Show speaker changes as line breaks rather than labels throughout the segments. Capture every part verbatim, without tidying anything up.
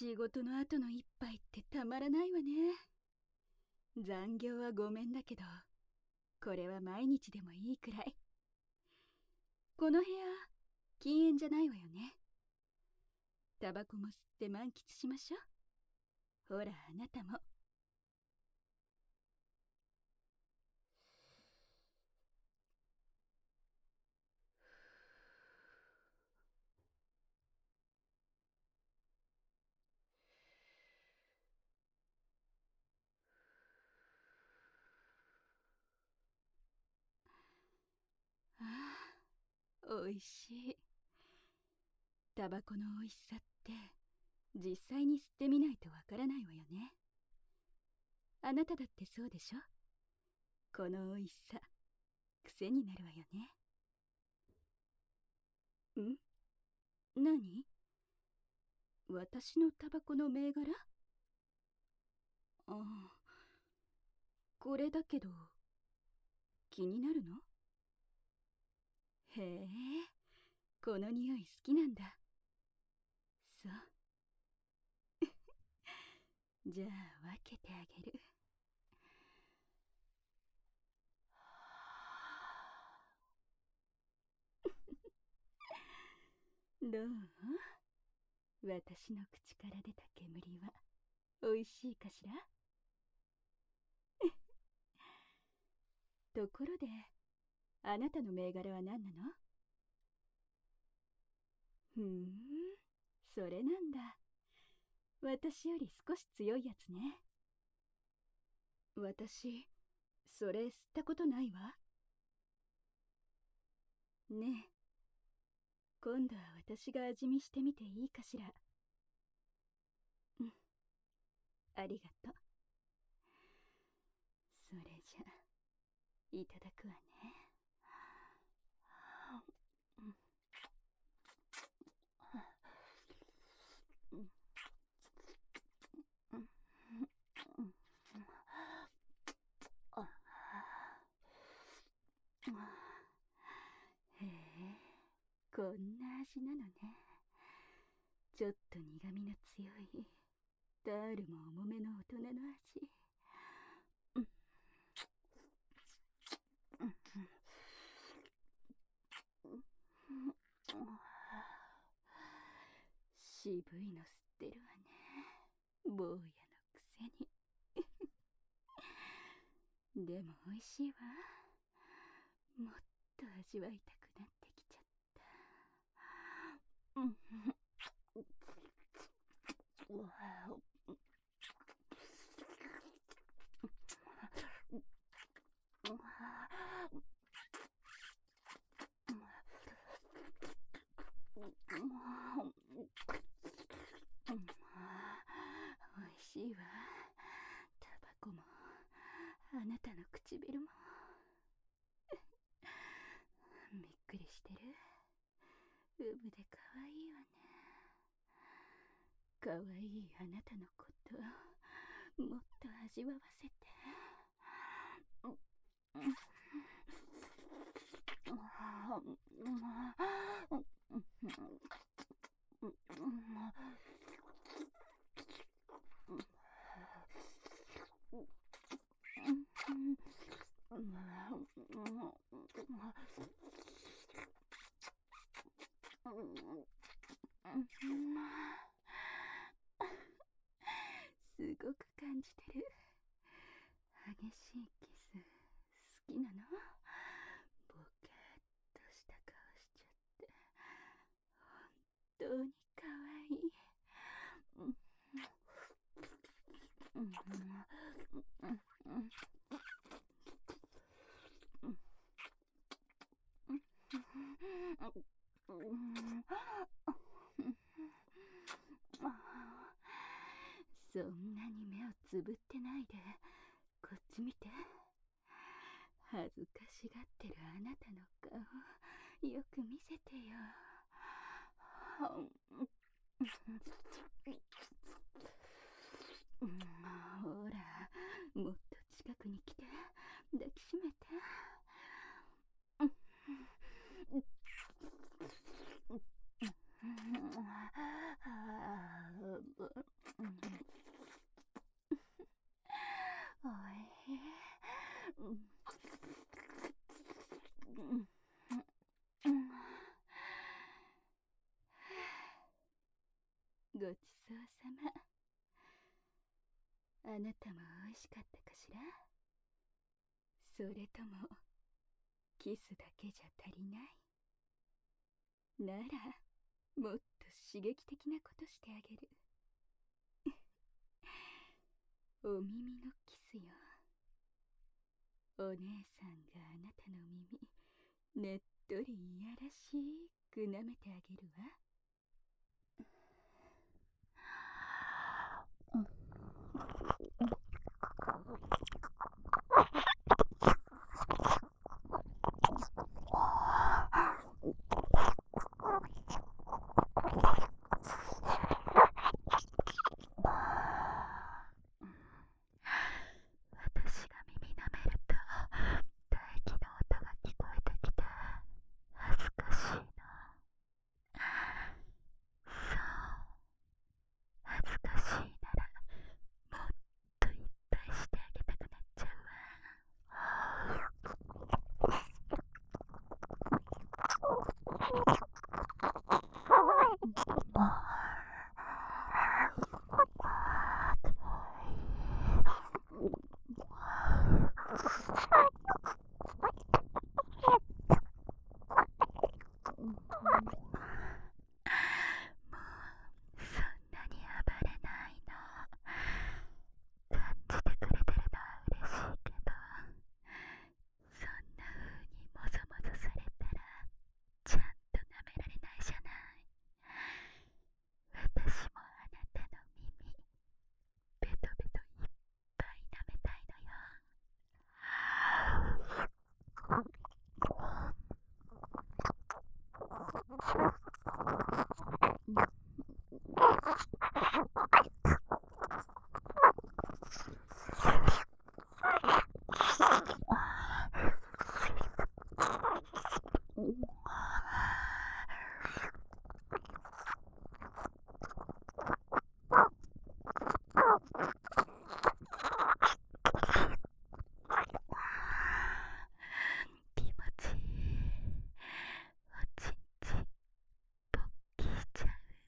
仕事の後の一杯ってたまらないわね。残業はごめんだけど、これは毎日でもいいくらい。この部屋、禁煙じゃないわよね。タバコも吸って満喫しましょう。ほら、あなたも。ああ、おいしい。タバコの美味しさって実際に吸ってみないとわからないわよね。あなただってそうでしょ。この美味しさ、癖になるわよね。ん？何？私のタバコの銘柄？ああ、これだけど気になるの？へえ、この匂い好きなんだ。そう。じゃあ分けてあげる。どう？私の口から出た煙は美味しいかしら？ところで、あなたの銘柄は何なの？ふーん、それなんだ。私より少し強いやつね。私、それ吸ったことないわ。ねえ、今度は私が味見してみていいかしら。うん、ありがとう。それじゃ、いただくわね。へえ、こんな味なのね。ちょっと苦みの強い、ダールも重めの大人の味。渋いの吸ってるわね、坊やのくせに。でも美味しいわ。もっと味わいたくなってきちゃった。うん。おいしいわ。タバコもあなたの唇も。びっくりしてる？ウブでかわいいわね。かわいいあなたのこともっと味わわせて。すごく感じてる。激しいキス好きなの？ボケーっとした顔しちゃって本当にかわいい。そんなに目をつぶってないで、こっち見て。恥ずかしがってるあなたの顔、よく見せてよ。ほら、もっと近くに来て、抱きしめて。 あなたも美味しかったかしら？それともキスだけじゃ足りない？ならもっと刺激的なことしてあげる。お耳のキスよ。お姉さんがあなたの耳ねっとりいやらしく舐めてあげるわ。
私が耳舐めると唾液の音が聞こえてきて恥ずかしいな。そう、恥ずかしいならもっといっぱいしてあげたくなっちゃうわ。そんなに暴れないの。感じてくれてるのは嬉しいけど、そんな風にもぞもぞされたらちゃんと舐められないじゃない。私もあなたの耳ベトベトいっぱい舐めたいのよ。気持ちいい。おちんちんポッキーしちゃう。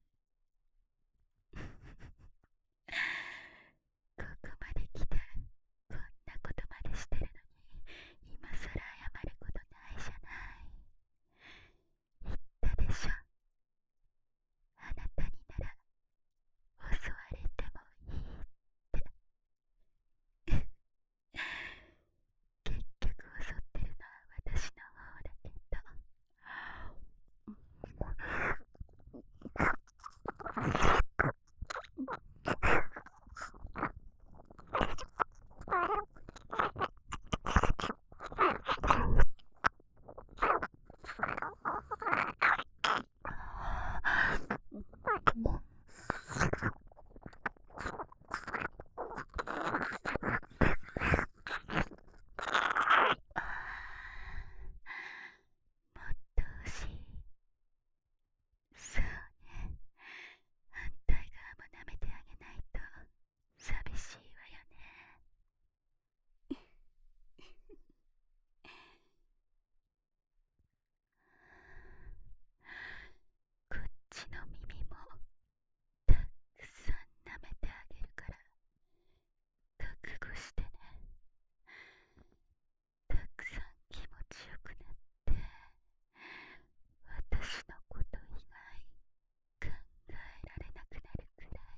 ここまで来てこんなことまでしてるのに今さら謝ることないじゃない。言ったでしょ、あなたになら襲われてもいいって。結局襲ってるのは私の方だけど。もっと欲しい。そうね、反対側も舐めてあげないと寂しいわよね。こっちの耳もたくさん舐めてあげるから覚悟してね。たくさん気持ちよくなって私のこと以外考えられなくなるくらい。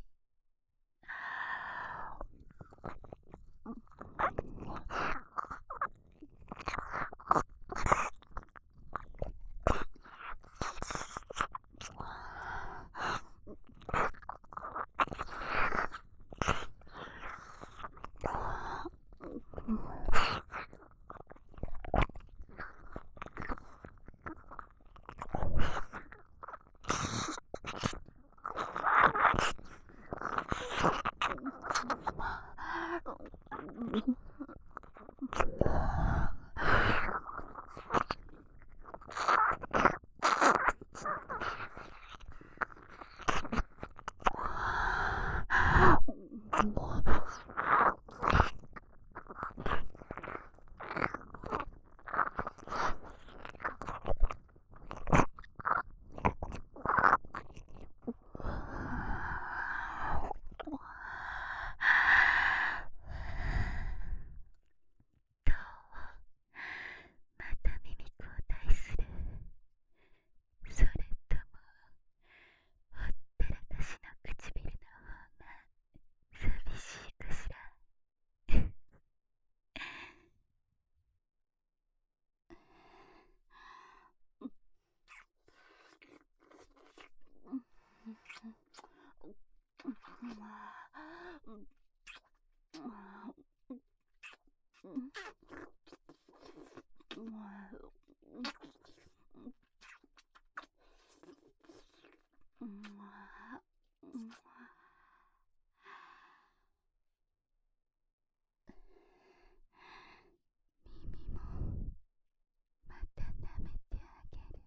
また舐めてあげる。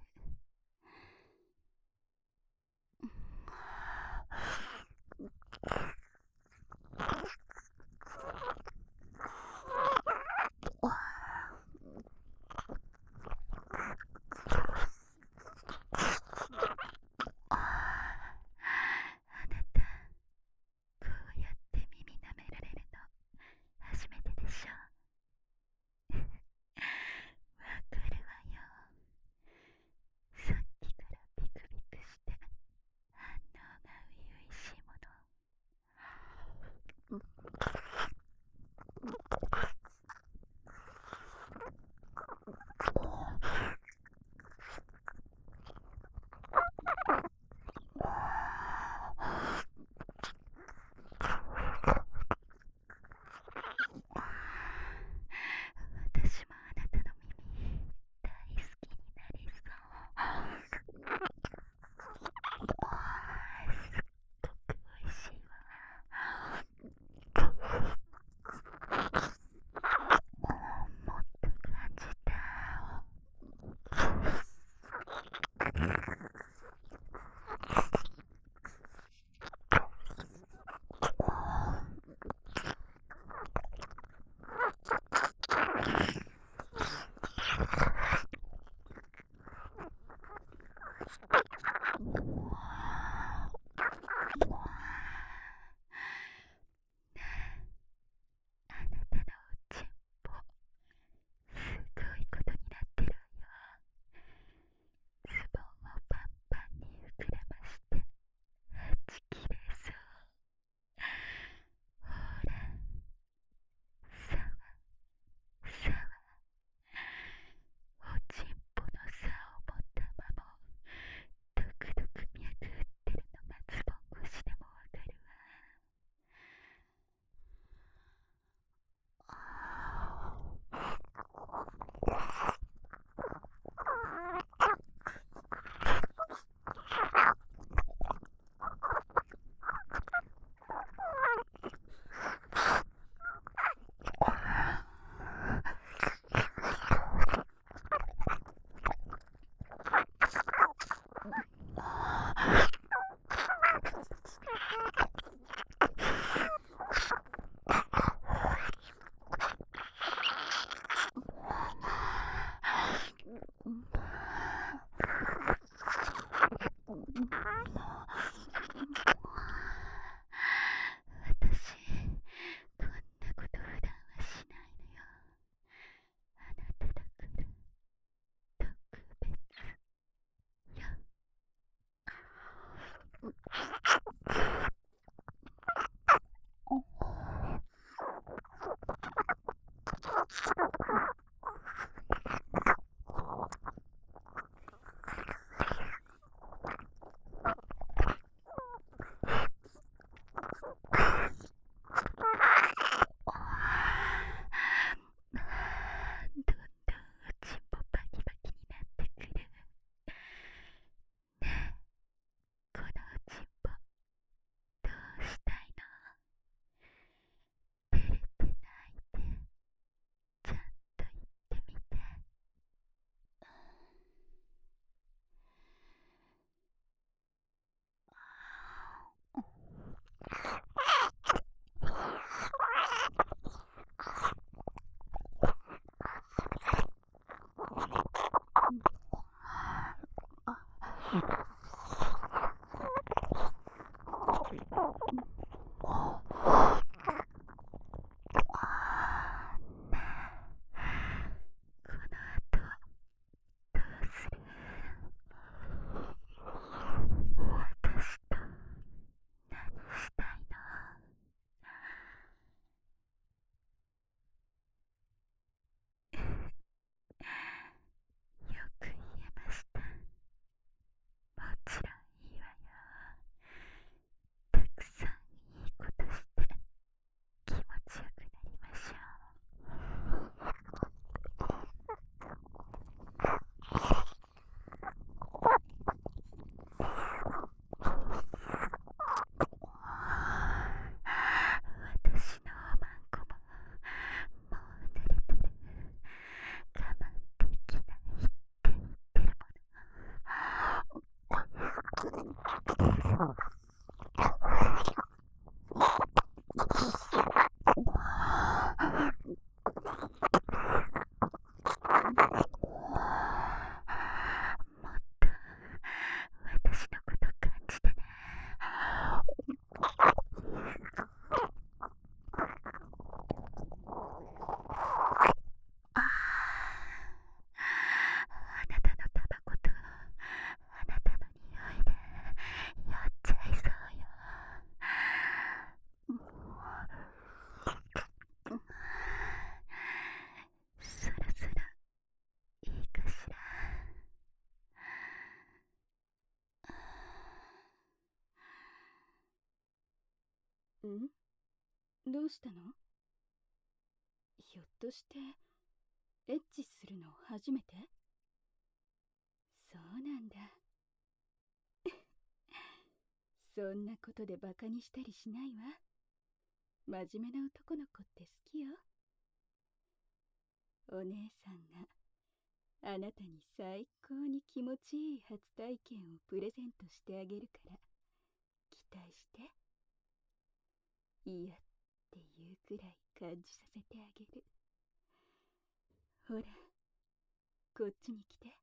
どうしたの？ひょっとしてエッチするの初めて？そうなんだ。そんなことでバカにしたりしないわ。真面目な男の子って好きよ。お姉さんがあなたに最高に気持ちいい初体験をプレゼントしてあげるから期待して。嫌っていうくらい感じさせてあげる。ほら、こっちに来て。